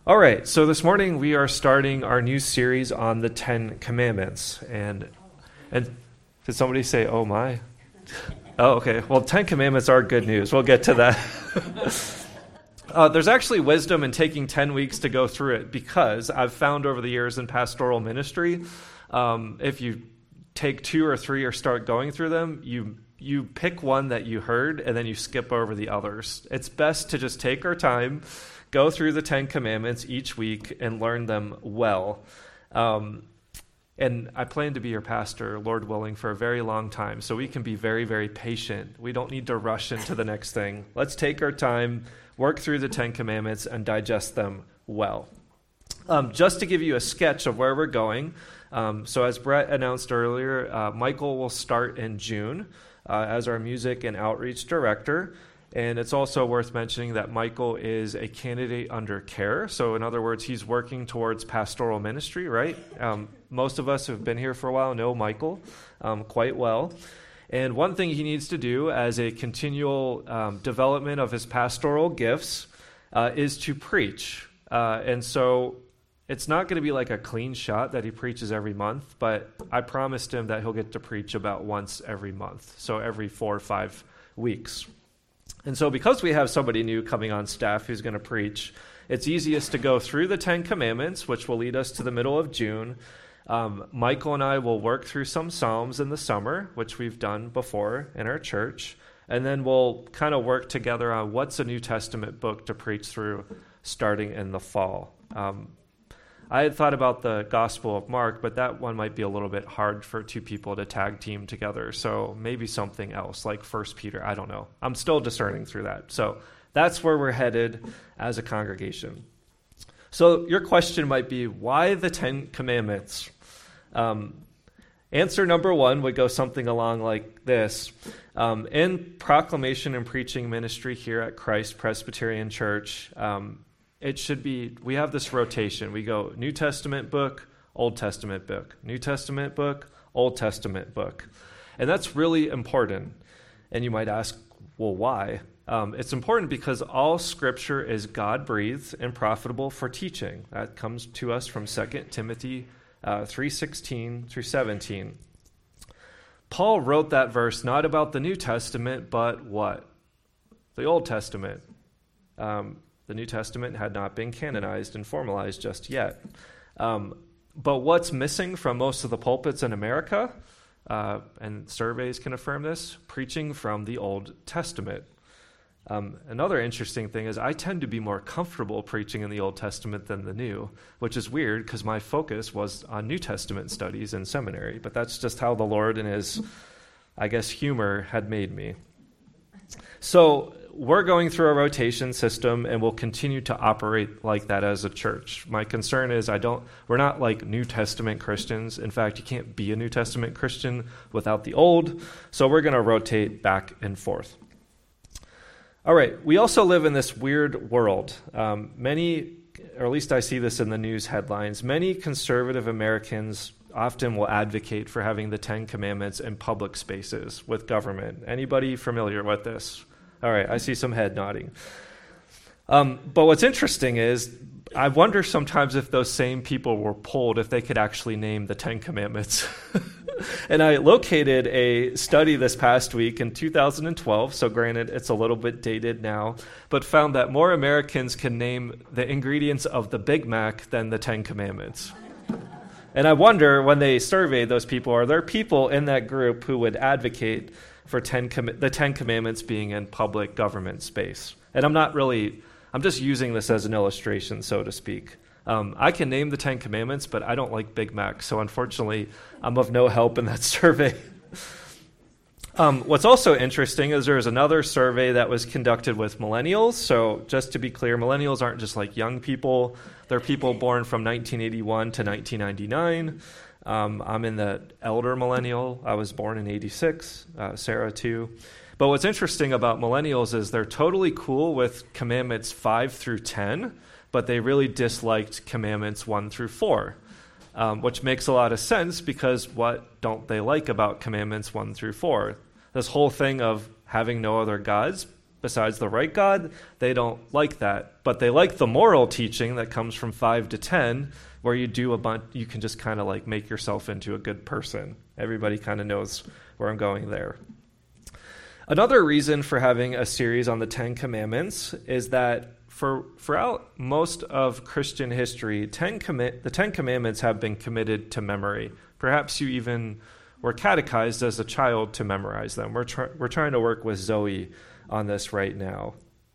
All right, so this morning we are starting our new series on the Ten Commandments. And did somebody say, oh my? Oh, okay. Well, 10 Commandments are good news. We'll get to that. There's actually wisdom in taking 10 weeks to go through it because I've found over the years in pastoral ministry, if you take 2 or 3 or start going through them, you pick one that you heard and then you skip over the others. It's best to just take our time, go through the 10 Commandments each week and learn them well. And I plan to be your pastor, Lord willing, for a very long time, so we can be very, very patient. We don't need to rush into the next thing. Let's take our time, work through the 10 Commandments, and digest them well. Just to give you a sketch of where we're going, so as Brett announced earlier, Michael will start in June as our music and outreach director. And it's also worth mentioning that Michael is a candidate under care. So in other words, he's working towards pastoral ministry, right? Most of us who have been here for a while know Michael quite well. And one thing he needs to do as a continual development of his pastoral gifts is to preach. And so it's not going to be like a clean shot that he preaches every month, but I promised him that he'll get to preach about once every month, so every 4 or 5 weeks. And so because we have somebody new coming on staff who's going to preach, it's easiest to go through the 10 Commandments, which will lead us to the middle of June. Michael and I will work through some Psalms in the summer, which we've done before in our church. And then we'll kind of work together on what's a New Testament book to preach through starting in the fall. I had thought about the Gospel of Mark, but that one might be a little bit hard for 2 people to tag team together. So maybe something else, like 1 Peter. I don't know. I'm still discerning through that. So that's where we're headed as a congregation. So your question might be, why the 10 Commandments? Answer number 1 would go something along like this. In proclamation and preaching ministry here at Christ Presbyterian Church, it should be, we have this rotation. We go New Testament book, Old Testament book, New Testament book, Old Testament book. And that's really important. And you might ask, well, why? It's important because all Scripture is God-breathed and profitable for teaching. That comes to us from 2 Timothy 3:16 through 17. Paul wrote that verse not about the New Testament, but what? The Old Testament. The New Testament had not been canonized and formalized just yet. But what's missing from most of the pulpits in America, and surveys can affirm this, preaching from the Old Testament. Another interesting thing is I tend to be more comfortable preaching in the Old Testament than the New, which is weird because my focus was on New Testament studies in seminary, but that's just how the Lord in his, I guess, humor had made me. So we're going through a rotation system, and we'll continue to operate like that as a church. My concern is we're not like New Testament Christians. In fact, you can't be a New Testament Christian without the Old, so we're going to rotate back and forth. All right, we also live in this weird world. Many, or at least I see this in the news headlines, many conservative Americans often will advocate for having the 10 Commandments in public spaces with government. Anybody familiar with this? All right, I see some head nodding. But what's interesting is I wonder sometimes if those same people were polled if they could actually name the 10 Commandments. And I located a study this past week in 2012, so granted it's a little bit dated now, but found that more Americans can name the ingredients of the Big Mac than the 10 Commandments. And I wonder, when they surveyed those people, are there people in that group who would advocate for the 10 Commandments being in public government space? And I'm just using this as an illustration, so to speak. I can name the 10 Commandments, but I don't like Big Mac, so unfortunately, I'm of no help in that survey. What's also interesting is there's another survey that was conducted with millennials. So just to be clear, millennials aren't just like young people. They're people born from 1981 to 1999. I'm in the elder millennial. I was born in 86, Sarah too. But what's interesting about millennials is they're totally cool with Commandments 5 through 10, but they really disliked Commandments 1 through 4, which makes a lot of sense because what don't they like about Commandments 1 through 4? This whole thing of having no other gods besides the right God, they don't like that. But they like the moral teaching that comes from 5 to 10, where you do you can just kind of like make yourself into a good person. Everybody kind of knows where I'm going there. Another reason for having a series on the 10 Commandments is that throughout most of Christian history, the 10 Commandments have been committed to memory. Perhaps you even were catechized as a child to memorize them. We're trying to work with Zoe on this right now.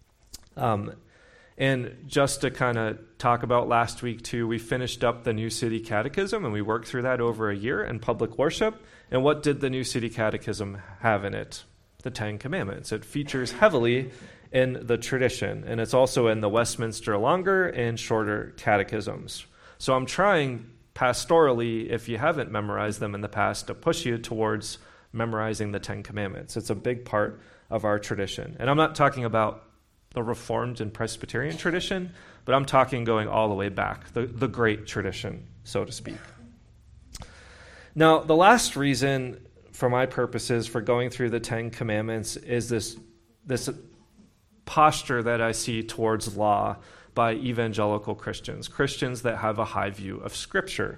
And just to kind of talk about last week too, we finished up the New City Catechism, and we worked through that over a year in public worship. And what did the New City Catechism have in it? The 10 Commandments. It features heavily in the tradition, and it's also in the Westminster Longer and Shorter Catechisms. So I'm trying pastorally, if you haven't memorized them in the past, to push you towards memorizing the 10 Commandments. It's a big part of our tradition. And I'm not talking about the Reformed and Presbyterian tradition, but I'm talking going all the way back, the great tradition, so to speak. Now, the last reason for my purposes for going through the 10 Commandments is this posture that I see towards law by evangelical Christians that have a high view of Scripture.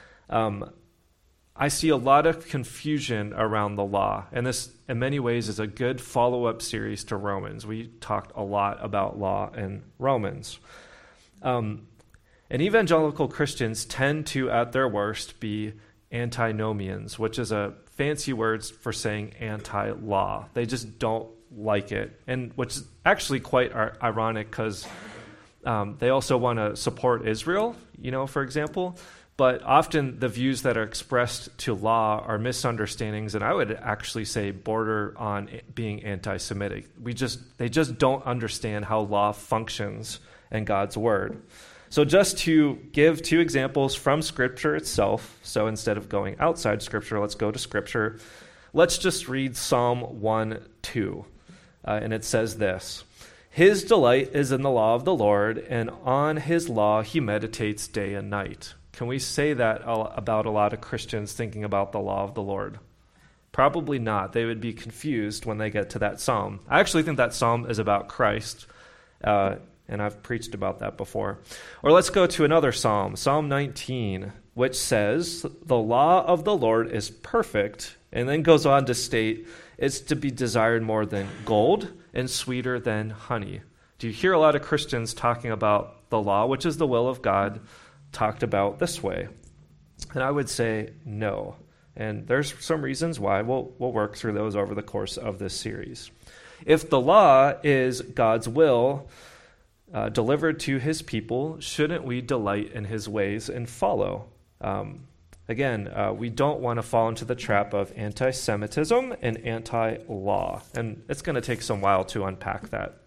I see a lot of confusion around the law, and this, in many ways, is a good follow-up series to Romans. We talked a lot about law in Romans. And evangelical Christians tend to, at their worst, be antinomians, which is a fancy word for saying anti-law. They just don't like it, and which is actually quite ironic because they also want to support Israel, for example. But often the views that are expressed to law are misunderstandings, and I would actually say border on being anti-Semitic. They just don't understand how law functions in God's Word. So just to give 2 examples from Scripture itself, so instead of going outside Scripture, let's go to Scripture. Let's just read Psalm 1:2, and it says this: "His delight is in the law of the Lord, and on his law he meditates day and night." Can we say that about a lot of Christians thinking about the law of the Lord? Probably not. They would be confused when they get to that psalm. I actually think that psalm is about Christ, and I've preached about that before. Or let's go to another psalm, Psalm 19, which says, "The law of the Lord is perfect," and then goes on to state, "It's to be desired more than gold and sweeter than honey." Do you hear a lot of Christians talking about the law, which is the will of God, talked about this way? And I would say no. And there's some reasons why. We'll work through those over the course of this series. If the law is God's will delivered to his people, shouldn't we delight in his ways and follow? Again, we don't want to fall into the trap of anti-Semitism and anti-law. And it's going to take some while to unpack that.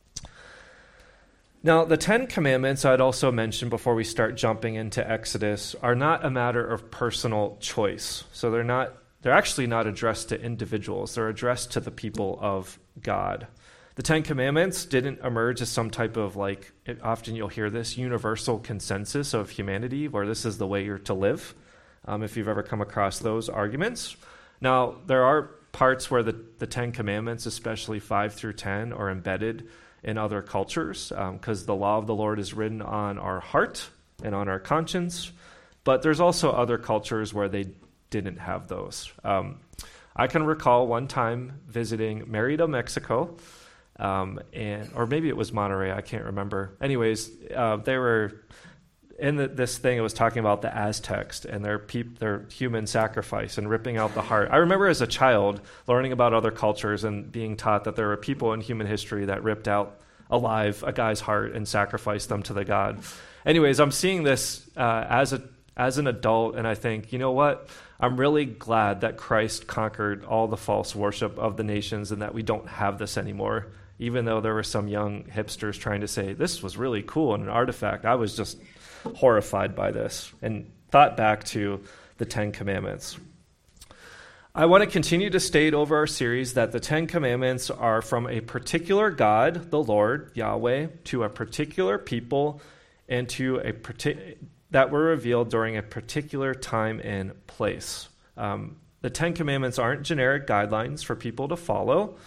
Now, the 10 Commandments, I'd also mention before we start jumping into Exodus, are not a matter of personal choice. So they're actually not addressed to individuals. They're addressed to the people of God. The 10 Commandments didn't emerge as some type of, often you'll hear this, universal consensus of humanity, where this is the way you're to live, if you've ever come across those arguments. Now, there are parts where the 10 Commandments, especially 5 through 10, are embedded in other cultures, because the law of the Lord is written on our heart and on our conscience. But there's also other cultures where they didn't have those. I can recall one time visiting Merida, Mexico, or maybe it was Monterey, I can't remember. Anyways, they were in this thing, it was talking about the Aztecs and their human sacrifice and ripping out the heart. I remember as a child learning about other cultures and being taught that there were people in human history that ripped out alive a guy's heart and sacrificed them to the god. Anyways, I'm seeing this as an adult, and I think, you know what? I'm really glad that Christ conquered all the false worship of the nations and that we don't have this anymore. Even though there were some young hipsters trying to say, this was really cool and an artifact, I was just horrified by this and thought back to the 10 Commandments. I want to continue to state over our series that the 10 Commandments are from a particular God, the Lord, Yahweh, to a particular people and to that were revealed during a particular time and place. The 10 Commandments aren't generic guidelines for people to follow.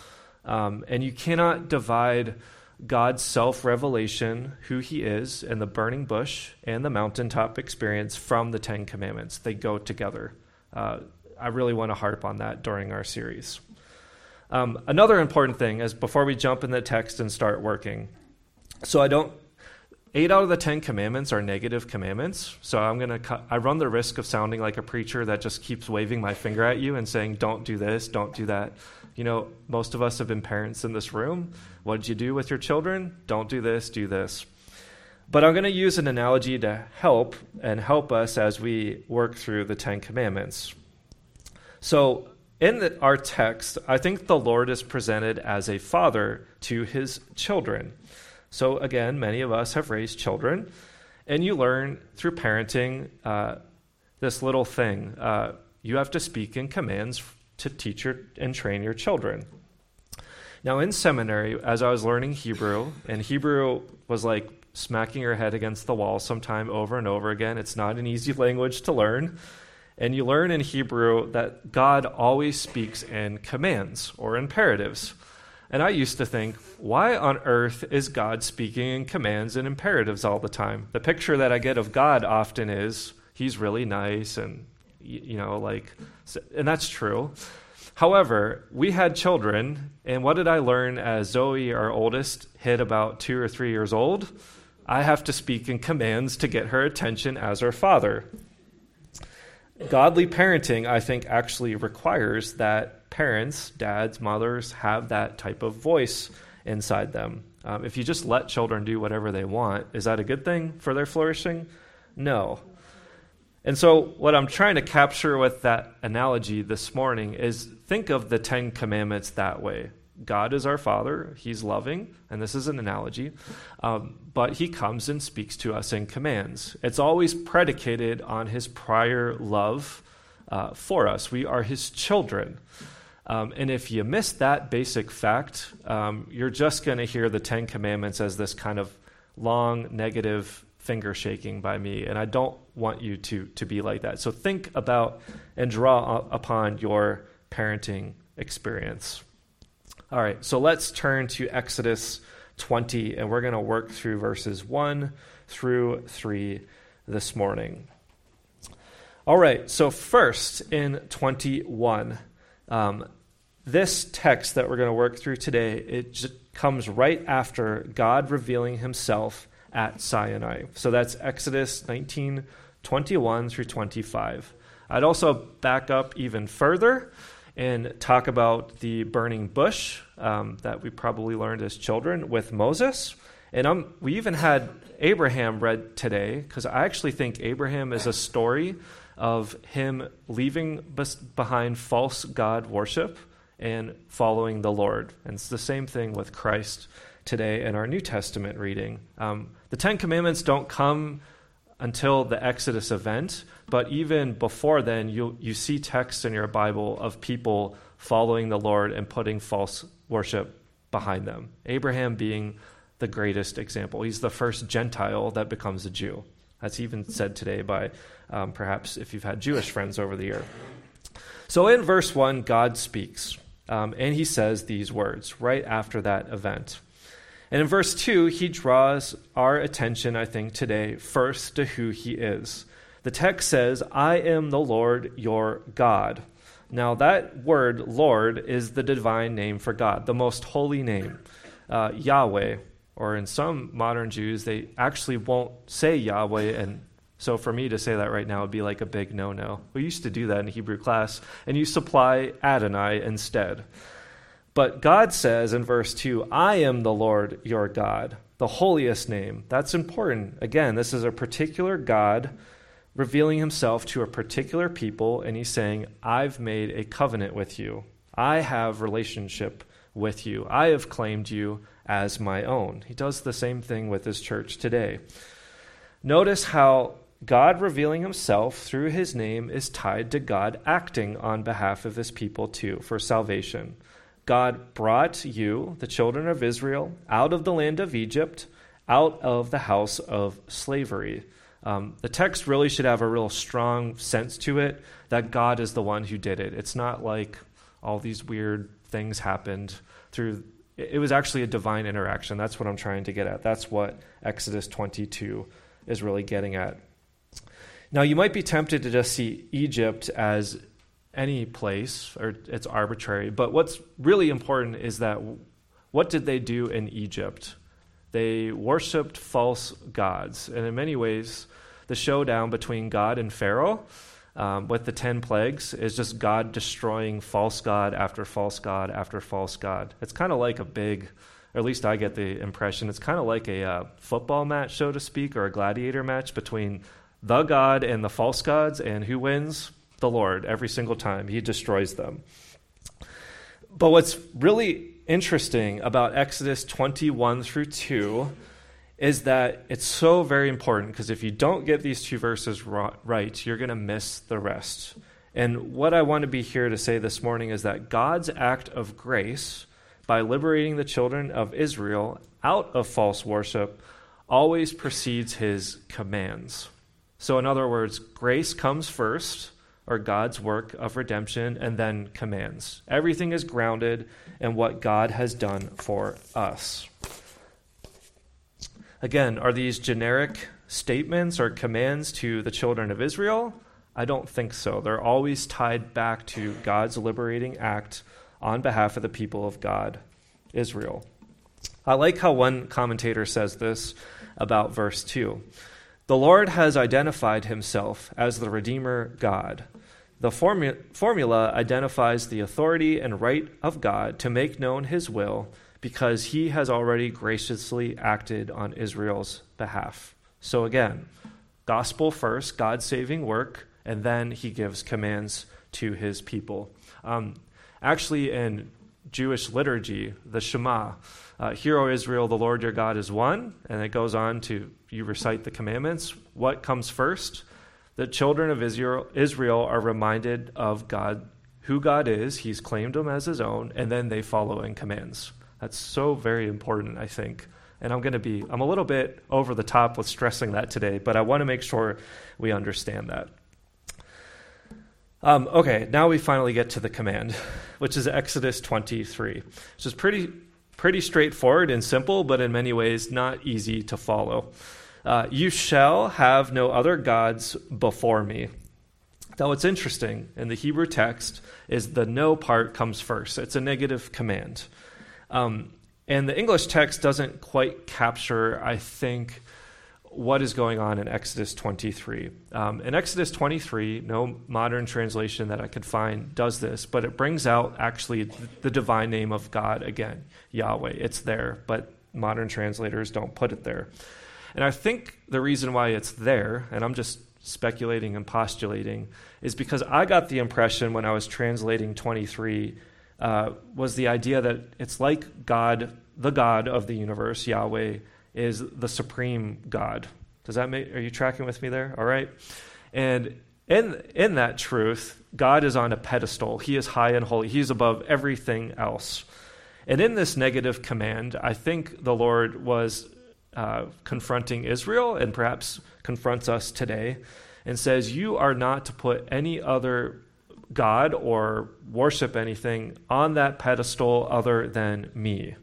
And you cannot divide God's self-revelation, who he is, and the burning bush and the mountaintop experience from the Ten Commandments. They go together. I really want to harp on that during our series. Another important thing is before we jump in the text and start working. So 8 out of the 10 commandments are negative commandments. So I run the risk of sounding like a preacher that just keeps waving my finger at you and saying, don't do this, don't do that. Most of us have been parents in this room. What did you do with your children? Don't do this, do this. But I'm going to use an analogy to help us as we work through the 10 commandments. So in our text, I think the Lord is presented as a father to his children. So again, many of us have raised children, and you learn through parenting this little thing. You have to speak in commands to teach and train your children. Now in seminary, as I was learning Hebrew, and Hebrew was like smacking your head against the wall sometime over and over again. It's not an easy language to learn. And you learn in Hebrew that God always speaks in commands or imperatives. And I used to think, why on earth is God speaking in commands and imperatives all the time? The picture that I get of God often is he's really nice and, and that's true. However, we had children, and what did I learn as Zoe, our oldest, hit about 2 or 3 years old? I have to speak in commands to get her attention as her father. Godly parenting, I think, actually requires that parents, dads, mothers, have that type of voice inside them. If you just let children do whatever they want, is that a good thing for their flourishing? No. And so what I'm trying to capture with that analogy this morning is think of the 10 commandments that way. God is our Father. He's loving, and this is an analogy, but he comes and speaks to us in commands. It's always predicated on his prior love for us. We are his children. And if you miss that basic fact, you're just going to hear the 10 commandments as this kind of long negative finger shaking by me, and I don't want you to be like that. So think about and draw upon your parenting experience. All right, so let's turn to Exodus 20, and we're going to work through verses 1 through 3 this morning. All right, so first in 21, this text that we're going to work through today, it comes right after God revealing himself at Sinai. So that's Exodus 19:21 through 25. I'd also back up even further and talk about the burning bush that we probably learned as children with Moses. And we even had Abraham read today, because I actually think Abraham is a story of him leaving behind false god worship and following the Lord. And it's the same thing with Christ today in our New Testament reading. The 10 Commandments don't come until the Exodus event, but even before then, you see texts in your Bible of people following the Lord and putting false worship behind them. Abraham being the greatest example. He's the first Gentile that becomes a Jew. That's even said today by perhaps if you've had Jewish friends over the year. So in verse 1, God speaks, and he says these words right after that event. And in verse 2, he draws our attention, I think, today first to who he is. The text says, I am the Lord your God. Now that word, Lord, is the divine name for God, the most holy name, Yahweh. Or in some modern Jews, they actually won't say Yahweh, and so for me to say that right now would be like a big no-no. We used to do that in Hebrew class, and you supply Adonai instead. But God says in verse 2, I am the Lord your God, the holiest name. That's important. Again, this is a particular God revealing himself to a particular people, and he's saying, I've made a covenant with you. I have relationship with you. I have claimed you as my own. He does the same thing with his church today. Notice how God revealing himself through his name is tied to God acting on behalf of his people too for salvation. God brought you, the children of Israel, out of the land of Egypt, out of the house of slavery. The text really should have a real strong sense to it that God is the one who did it. It's not like all these weird things happened it was actually a divine interaction. That's what I'm trying to get at. That's what Exodus 22 is really getting at. Now, you might be tempted to just see Egypt as any place, or it's arbitrary, but what's really important is that what did they do in Egypt? They worshipped false gods, and in many ways, the showdown between God and Pharaoh with the 10 plagues is just God destroying false god after false god after false god. It's kind of like a big, or at least I get the impression, it's kind of like a football match, so to speak, or a gladiator match between the God and the false gods, and who wins? The Lord. Every single time he destroys them. But what's really interesting about Exodus 21 through 2 is that it's so very important, because if you don't get these two verses right, you're going to miss the rest. And what I want to be here to say this morning is that God's act of grace by liberating the children of Israel out of false worship always precedes his commands. So in other words, grace comes first, or God's work of redemption, and then commands. Everything is grounded in what God has done for us. Again, are these generic statements or commands to the children of Israel? I don't think so. They're always tied back to God's liberating act on behalf of the people of God, Israel. I like how one commentator says this about verse 2. The Lord has identified himself as the Redeemer God. The formula identifies the authority and right of God to make known his will, because he has already graciously acted on Israel's behalf. So again, gospel first, God's saving work, and then he gives commands to his people. Actually, in Jewish liturgy, the Shema, Hear, O Israel, the Lord your God is one, and it goes on to, you recite the commandments. What comes first? The children of Israel are reminded of God, who God is. He's claimed them as his own, and then they follow in commands. That's so very important, I think. And I'm a little bit over the top with stressing that today, but I want to make sure we understand that. Okay, now we finally get to the command, which is Exodus 23, which is pretty straightforward and simple, but in many ways not easy to follow. You shall have no other gods before me. Now, what's interesting in the Hebrew text is the no part comes first. It's a negative command. And the English text doesn't quite capture, I think, what is going on in Exodus 23. In Exodus 23, no modern translation that I could find does this, but it brings out actually the divine name of God again, Yahweh. It's there, but modern translators don't put it there. And I think the reason why it's there, and I'm just speculating and postulating, is because I got the impression when I was translating 23 was the idea that it's like God, the God of the universe, Yahweh, is the supreme God. Are you tracking with me there? All right. And in that truth, God is on a pedestal. He is high and holy. He's above everything else. And in this negative command, I think the Lord was confronting Israel, and perhaps confronts us today, and says, you are not to put any other God or worship anything on that pedestal other than me.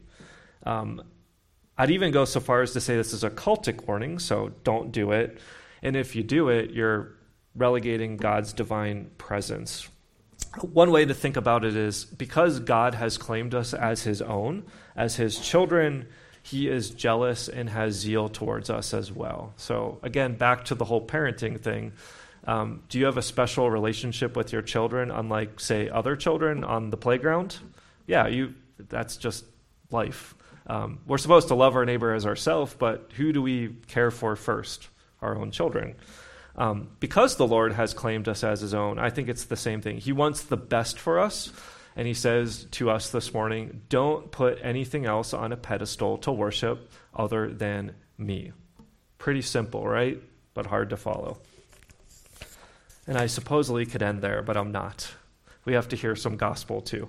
I'd even go so far as to say this is a cultic warning, so don't do it. And if you do it, you're relegating God's divine presence. One way to think about it is, because God has claimed us as his own, as his children, he is jealous and has zeal towards us as well. So again, back to the whole parenting thing. Do you have a special relationship with your children, unlike, say, other children on the playground? Yeah, that's just life. We're supposed to love our neighbor as ourselves, but who do we care for first? Our own children. Because the Lord has claimed us as his own, I think it's the same thing. He wants the best for us, and he says to us this morning, don't put anything else on a pedestal to worship other than me. Pretty simple, right? But hard to follow. And I supposedly could end there, but I'm not. We have to hear some gospel too.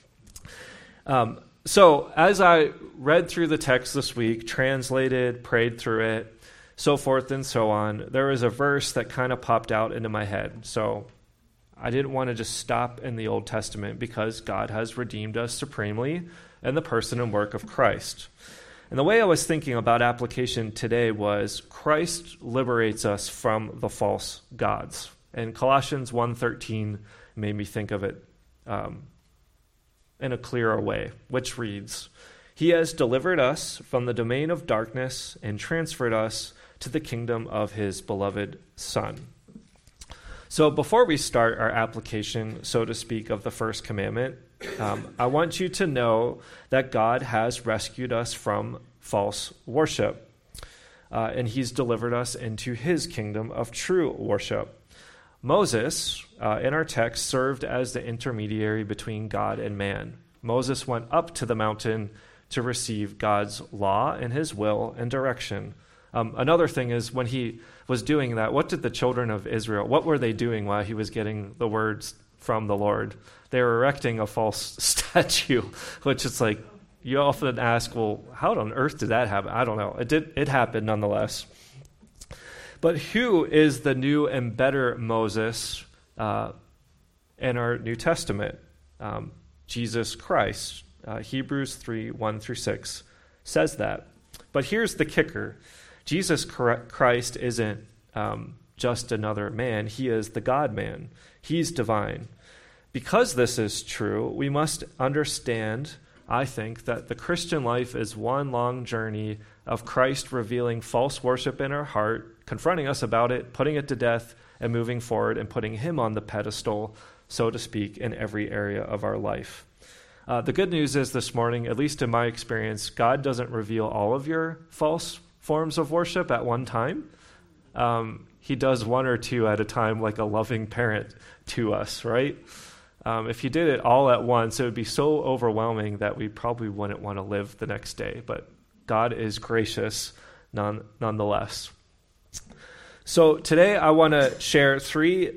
So as I read through the text this week, translated, prayed through it, so forth and so on, there was a verse that kind of popped out into my head. So I didn't want to just stop in the Old Testament because God has redeemed us supremely in the person and work of Christ. And the way I was thinking about application today was Christ liberates us from the false gods. And Colossians 1:13 made me think of it in a clearer way, which reads, "He has delivered us from the domain of darkness and transferred us to the kingdom of his beloved Son." So before we start our application, so to speak, of the first commandment, I want you to know that God has rescued us from false worship, and he's delivered us into his kingdom of true worship. Moses, in our text, served as the intermediary between God and man. Moses went up to the mountain to receive God's law and his will and direction. Another thing is, when he was doing that, what did the children of Israel, what were they doing while he was getting the words from the Lord? They were erecting a false statue, which is like, you often ask, well, how on earth did that happen? I don't know. It happened nonetheless. But who is the new and better Moses in our New Testament? Jesus Christ. Hebrews 3:1-6 says that. But here's the kicker. Jesus Christ isn't just another man. He is the God-man. He's divine. Because this is true, we must understand, I think, that the Christian life is one long journey of Christ revealing false worship in our heart, confronting us about it, putting it to death, and moving forward and putting him on the pedestal, so to speak, in every area of our life. The good news is this morning, at least in my experience, God doesn't reveal all of your false forms of worship at one time. He does one or two at a time, like a loving parent to us, right? If he did it all at once, it would be so overwhelming that we probably wouldn't want to live the next day. But God is gracious nonetheless. So today I want to share three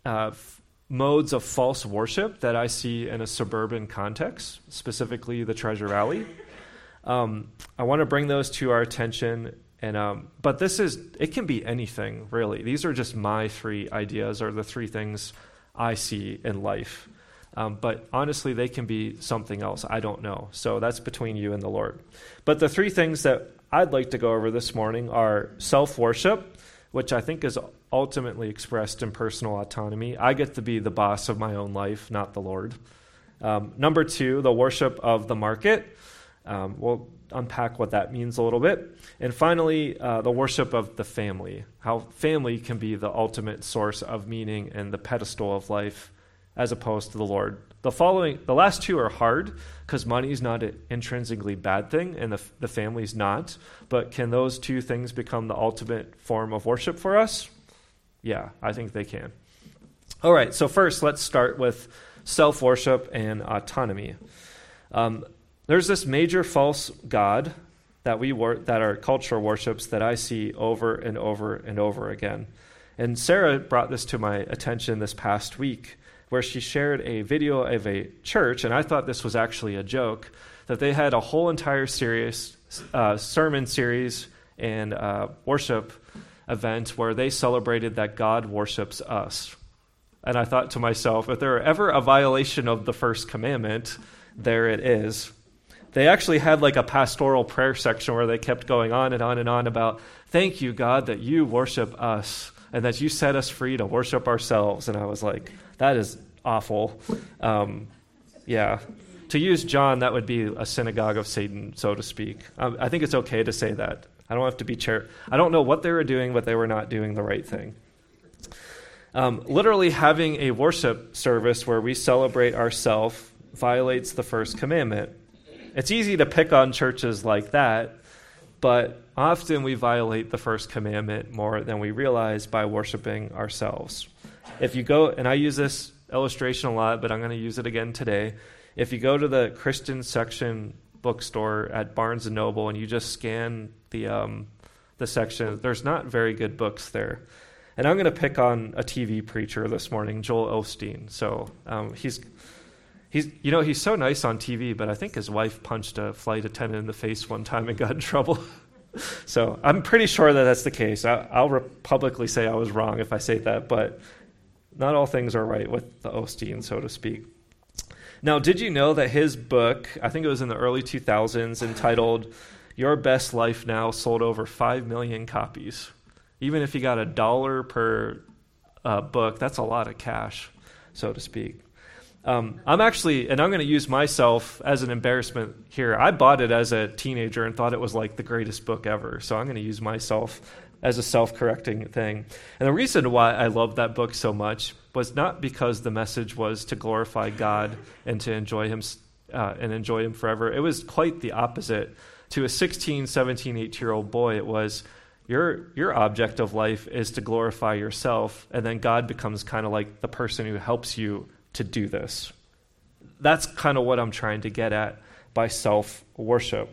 modes of false worship that I see in a suburban context, specifically the Treasure Valley. I want to bring those to our attention, but it can be anything, really. These are just my three ideas, or the three things I see in life. But honestly, they can be something else. I don't know. So that's between you and the Lord. But the three things that I'd like to go over this morning are self-worship, which I think is ultimately expressed in personal autonomy. I get to be the boss of my own life, not the Lord. Number two, the worship of the market. We'll unpack what that means a little bit. And finally, the worship of the family, how family can be the ultimate source of meaning and the pedestal of life as opposed to the Lord. The last two are hard because money is not an intrinsically bad thing and the family's not. But can those two things become the ultimate form of worship for us? Yeah, I think they can. All right, so first let's start with self-worship and autonomy. There's this major false god that our culture worships that I see over and over and over again. And Sarah brought this to my attention this past week, where she shared a video of a church, and I thought this was actually a joke, that they had a whole entire sermon series and worship event where they celebrated that God worships us. And I thought to myself, if there were ever a violation of the first commandment, there it is. They actually had like a pastoral prayer section where they kept going on and on and on about, thank you, God, that you worship us and that you set us free to worship ourselves. And I was like, that is awful. Yeah. To use John, that would be a synagogue of Satan, so to speak. I think it's okay to say that. I don't have to be I don't know what they were doing, but they were not doing the right thing. Literally having a worship service where we celebrate ourselves violates the first commandment. It's easy to pick on churches like that, but often we violate the first commandment more than we realize by worshiping ourselves. If you go, and I use this illustration a lot, but I'm going to use it again today. If you go to the Christian section bookstore at Barnes & Noble and you just scan the section, there's not very good books there. And I'm going to pick on a TV preacher this morning, Joel Osteen. So he's so nice on TV, but I think his wife punched a flight attendant in the face one time and got in trouble. So I'm pretty sure that that's the case. I'll publicly say I was wrong if I say that, but not all things are right with the Osteen, so to speak. Now, did you know that his book, I think it was in the early 2000s, entitled Your Best Life Now, sold over 5 million copies? Even if you got $1 per book, that's a lot of cash, so to speak. I'm actually, and I'm going to use myself as an embarrassment here. I bought it as a teenager and thought it was like the greatest book ever. So I'm going to use myself as a self-correcting thing. And the reason why I loved that book so much was not because the message was to glorify God and to enjoy him forever. It was quite the opposite. To a 16, 17, 18-year-old boy, it was your object of life is to glorify yourself, and then God becomes kind of like the person who helps you to do this. That's kind of what I'm trying to get at by self-worship.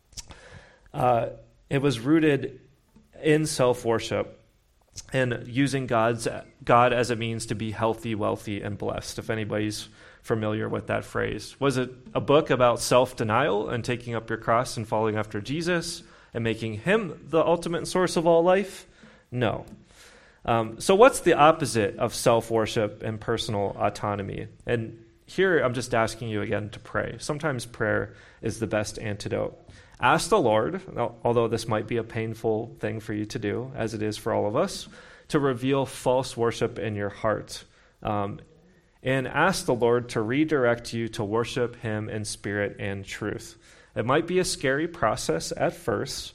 It was rooted in self-worship and using God as a means to be healthy, wealthy, and blessed, if anybody's familiar with that phrase. Was it a book about self-denial and taking up your cross and following after Jesus and making him the ultimate source of all life? No. So what's the opposite of self-worship and personal autonomy? And here I'm just asking you again to pray. Sometimes prayer is the best antidote. Ask the Lord, although this might be a painful thing for you to do, as it is for all of us, to reveal false worship in your heart. And ask the Lord to redirect you to worship him in spirit and truth. It might be a scary process at first,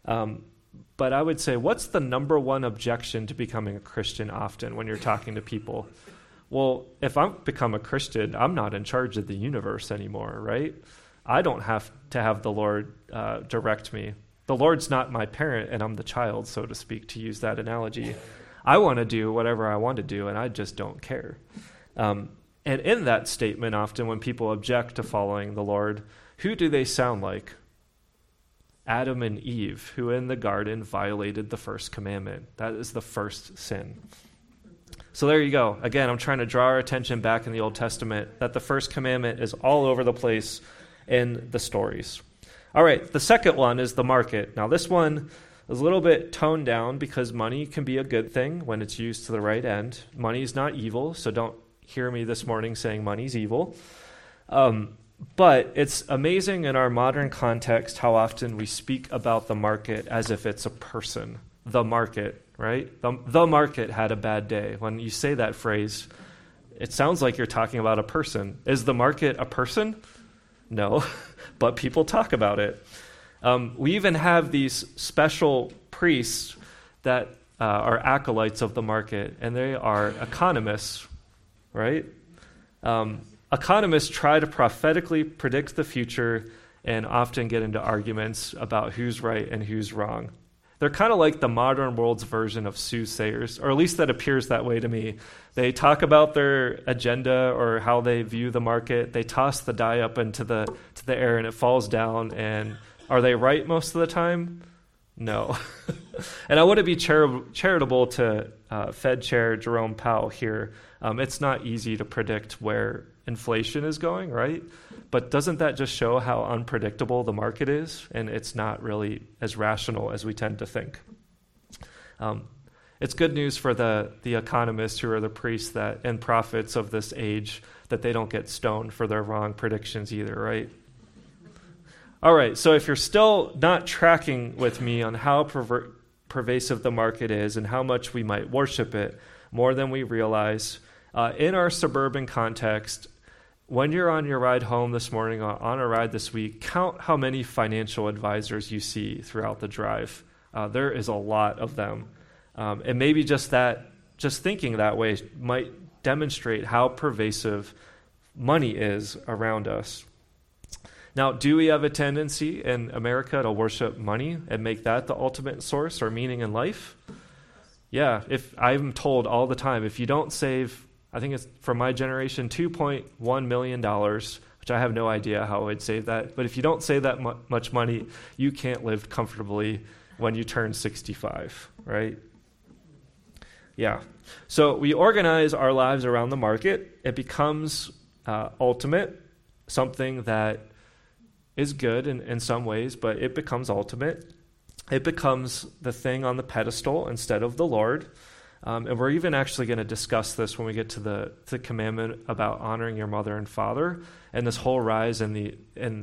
but I would say, what's the number one objection to becoming a Christian often when you're talking to people? Well, if I become a Christian, I'm not in charge of the universe anymore, right? I don't have to have the Lord direct me. The Lord's not my parent, and I'm the child, so to speak, to use that analogy. I want to do whatever I want to do, and I just don't care. And in that statement, often when people object to following the Lord, who do they sound like? Adam and Eve, who in the garden violated the first commandment. That is the first sin. So there you go. Again, I'm trying to draw our attention back in the Old Testament that the first commandment is all over the place in the stories. All right, the second one is the market. Now this one is a little bit toned down because money can be a good thing when it's used to the right end. Money is not evil, so don't hear me this morning saying money's evil. But it's amazing in our modern context how often we speak about the market as if it's a person. The market, right? The market had a bad day. When you say that phrase, it sounds like you're talking about a person. Is the market a person? No, but people talk about it. We even have these special priests that are acolytes of the market, and they are economists, right? Economists try to prophetically predict the future and often get into arguments about who's right and who's wrong. They're kind of like the modern world's version of soothsayers, or at least that appears that way to me. They talk about their agenda or how they view the market. They toss the die up into the air and it falls down. And are they right most of the time? No. And I want to be charitable to Fed Chair Jerome Powell here. It's not easy to predict where inflation is going, right? But doesn't that just show how unpredictable the market is? And it's not really as rational as we tend to think. It's good news for the economists who are the priests that and prophets of this age that they don't get stoned for their wrong predictions either, right? All right, so if you're still not tracking with me on how pervasive the market is and how much we might worship it more than we realize, in our suburban context, when you're on your ride home this morning or on a ride this week, count how many financial advisors you see throughout the drive. There is a lot of them. And maybe just thinking that way might demonstrate how pervasive money is around us. Now, do we have a tendency in America to worship money and make that the ultimate source or meaning in life? Yeah, if I'm told all the time, if you don't save, I think it's for my generation, $2.1 million, which I have no idea how I would save that. But if you don't save that much money, you can't live comfortably when you turn 65, right? Yeah. So we organize our lives around the market. It becomes ultimate, something that is good in some ways, but it becomes ultimate. It becomes the thing on the pedestal instead of the Lord. And we're even actually going to discuss this when we get to the commandment about honoring your mother and father, and this whole rise in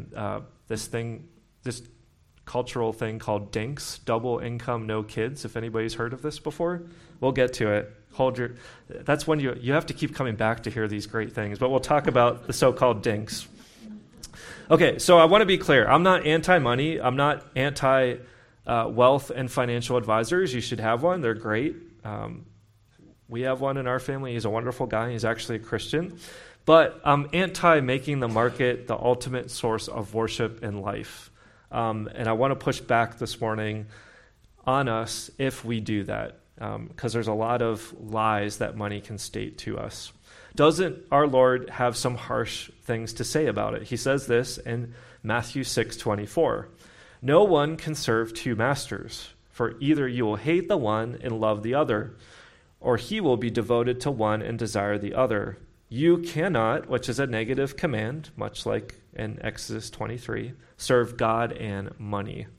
this cultural thing called DINKs, double income, no kids. If anybody's heard of this before, we'll get to it. That's when you have to keep coming back to hear these great things. But we'll talk about the so-called DINKs. Okay, so I want to be clear. I'm not anti-money. I'm not anti-wealth and financial advisors. You should have one. They're great. We have one in our family. He's a wonderful guy. He's actually a Christian. But I'm anti-making the market the ultimate source of worship in life. And I want to push back this morning on us if we do that, because there's a lot of lies that money can state to us. Doesn't our Lord have some harsh things to say about it? He says this in Matthew 6:24. No one can serve two masters, for either you will hate the one and love the other, or he will be devoted to one and desire the other. You cannot, which is a negative command, much like in Exodus 23, serve God and money.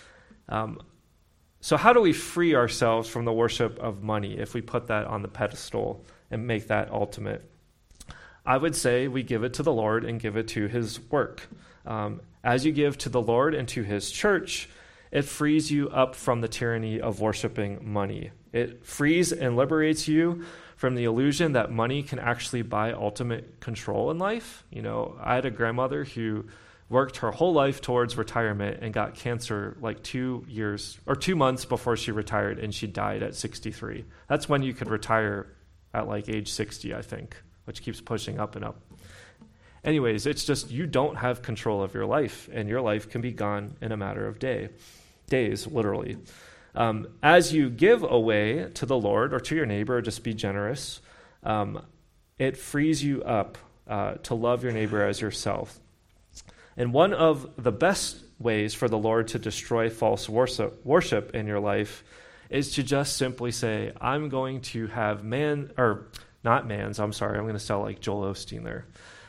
So how do we free ourselves from the worship of money if we put that on the pedestal and make that ultimate? I would say we give it to the Lord and give it to his work. As you give to the Lord and to his church, it frees you up from the tyranny of worshiping money. It frees and liberates you from the illusion that money can actually buy ultimate control in life. You know, I had a grandmother who worked her whole life towards retirement and got cancer like 2 months before she retired, and she died at 63. That's when you could retire at like age 60, I think, which keeps pushing up and up. Anyways, it's just you don't have control of your life, and your life can be gone in a matter of days, literally. As you give away to the Lord or to your neighbor, or just be generous, it frees you up to love your neighbor as yourself. And one of the best ways for the Lord to destroy false worship in your life is to just simply say, I'm going to have I'm going to sound like Joel Osteen there.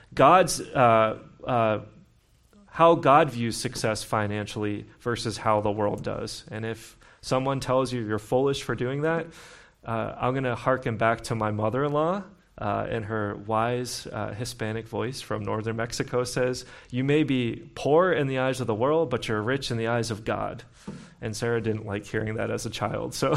How God views success financially versus how the world does. And if someone tells you you're foolish for doing that, I'm going to hearken back to my mother-in-law in her wise Hispanic voice from northern Mexico says, you may be poor in the eyes of the world, but you're rich in the eyes of God. And Sarah didn't like hearing that as a child. So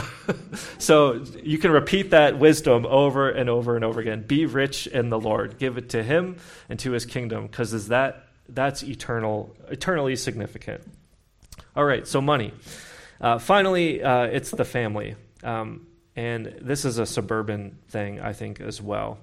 you can repeat that wisdom over and over and over again. Be rich in the Lord. Give it to him and to his kingdom, because that's eternally significant. All right, so money. Finally, it's the family. And this is a suburban thing, I think, as well.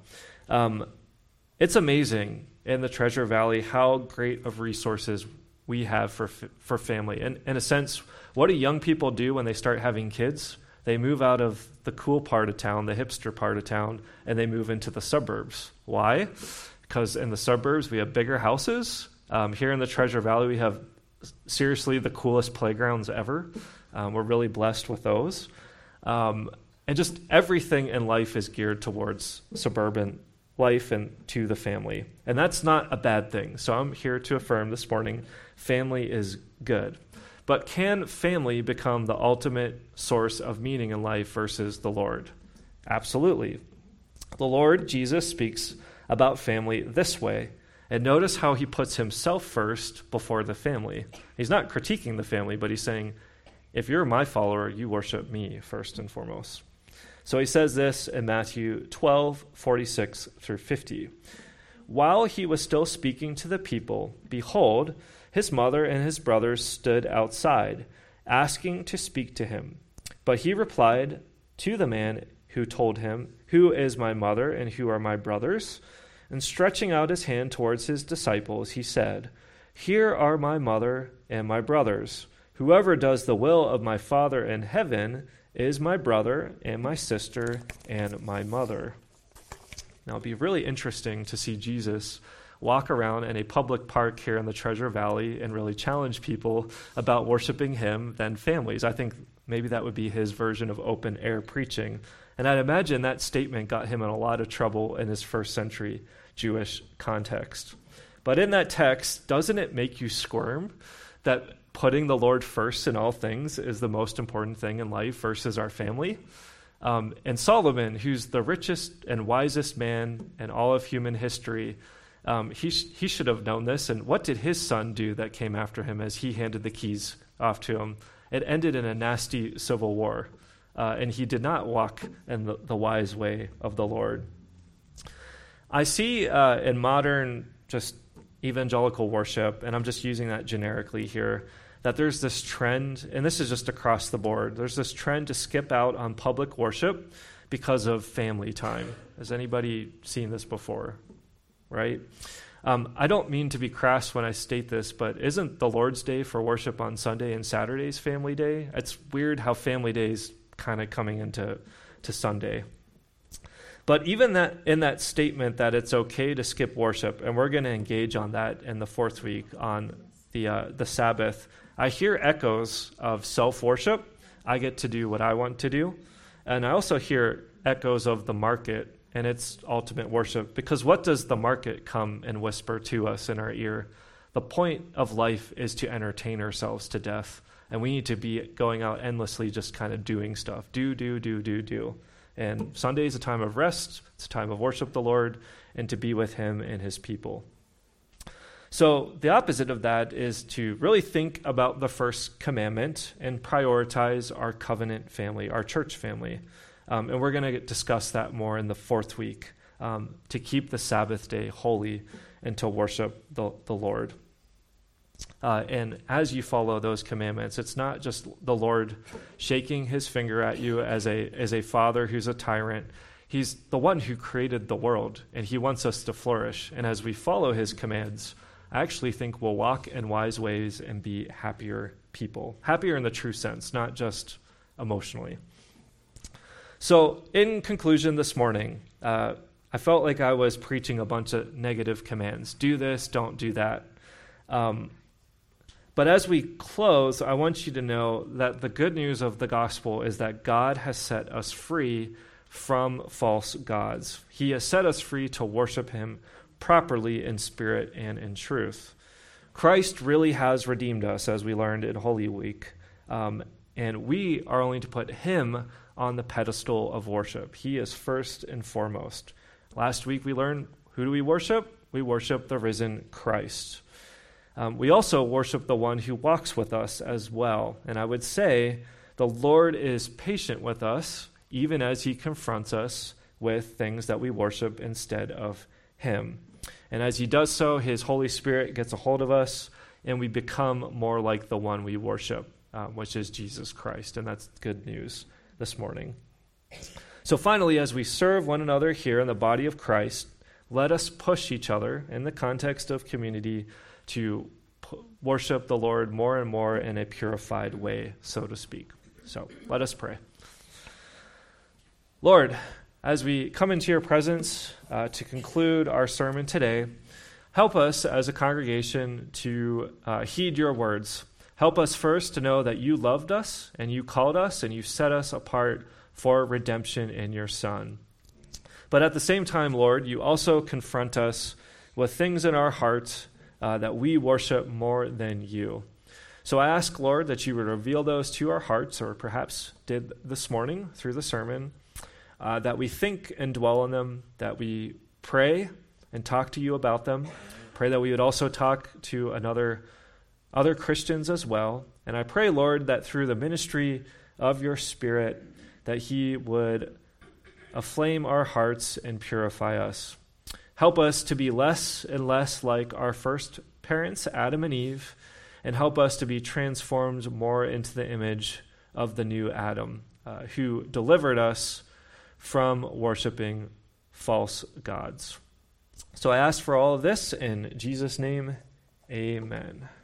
It's amazing in the Treasure Valley how great of resources we have for family. And in a sense, what do young people do when they start having kids? They move out of the cool part of town, the hipster part of town, and they move into the suburbs. Why? Because in the suburbs, we have bigger houses. Here in the Treasure Valley, we have seriously the coolest playgrounds ever. We're really blessed with those. And just everything in life is geared towards suburban life and to the family. And that's not a bad thing. So I'm here to affirm this morning, family is good. But can family become the ultimate source of meaning in life versus the Lord? Absolutely. The Lord, Jesus, speaks about family this way. And notice how he puts himself first before the family. He's not critiquing the family, but he's saying, if you're my follower, you worship me first and foremost. So he says this in Matthew 12:46-50. While he was still speaking to the people, behold, his mother and his brothers stood outside, asking to speak to him. But he replied to the man who told him, who is my mother and who are my brothers? And stretching out his hand towards his disciples, he said, here are my mother and my brothers. Whoever does the will of my Father in heaven is my brother and my sister and my mother. Now, it'd be really interesting to see Jesus walk around in a public park here in the Treasure Valley and really challenge people about worshiping him than families. I think maybe that would be his version of open air preaching. And I'd imagine that statement got him in a lot of trouble in his first century Jewish context. But in that text, doesn't it make you squirm that putting the Lord first in all things is the most important thing in life versus our family? And Solomon, who's the richest and wisest man in all of human history, he should have known this. And what did his son do that came after him as he handed the keys off to him? It ended in a nasty civil war. And he did not walk in the wise way of the Lord. I see in modern just evangelical worship, and I'm just using that generically here, that there's this trend, and this is just across the board, there's this trend to skip out on public worship because of family time. Has anybody seen this before? Right? I don't mean to be crass when I state this, but isn't the Lord's Day for worship on Sunday and Saturday's Family Day? It's weird how Family Day is kind of coming into Sunday. But even that in that statement that it's okay to skip worship, and we're going to engage on that in the fourth week on the Sabbath, I hear echoes of self-worship. I get to do what I want to do. And I also hear echoes of the market and its ultimate worship. Because what does the market come and whisper to us in our ear? The point of life is to entertain ourselves to death. And we need to be going out endlessly just kind of doing stuff. Do. And Sunday is a time of rest. It's a time of worship the Lord and to be with him and his people. So the opposite of that is to really think about the first commandment and prioritize our covenant family, our church family. And we're going to discuss that more in the fourth week, to keep the Sabbath day holy and to worship the Lord. And as you follow those commandments, it's not just the Lord shaking his finger at you as a father who's a tyrant. He's the one who created the world, and he wants us to flourish. And as we follow his commands, I actually think we'll walk in wise ways and be happier people. Happier in the true sense, not just emotionally. So in conclusion this morning, I felt like I was preaching a bunch of negative commands. Do this, don't do that. But as we close, I want you to know that the good news of the gospel is that God has set us free from false gods. He has set us free to worship him properly in spirit and in truth. Christ really has redeemed us, as we learned in Holy Week, and we are only to put him on the pedestal of worship. He is first and foremost. Last week we learned, who do we worship? We worship the risen Christ. We also worship the one who walks with us as well. And I would say the Lord is patient with us, even as he confronts us with things that we worship instead of him. And as he does so, his Holy Spirit gets a hold of us, and we become more like the one we worship, which is Jesus Christ. And that's good news this morning. So finally, as we serve one another here in the body of Christ, let us push each other in the context of community to worship the Lord more and more in a purified way, so to speak. So let us pray. Lord, as we come into your presence to conclude our sermon today, help us as a congregation to heed your words. Help us first to know that you loved us and you called us and you set us apart for redemption in your Son. But at the same time, Lord, you also confront us with things in our hearts that we worship more than you. So I ask, Lord, that you would reveal those to our hearts, or perhaps did this morning through the sermon, that we think and dwell on them, that we pray and talk to you about them. Pray that we would also talk to other Christians as well. And I pray, Lord, that through the ministry of your Spirit, that he would aflame our hearts and purify us. Help us to be less and less like our first parents, Adam and Eve, and help us to be transformed more into the image of the new Adam, who delivered us from worshiping false gods. So I ask for all of this in Jesus' name, amen.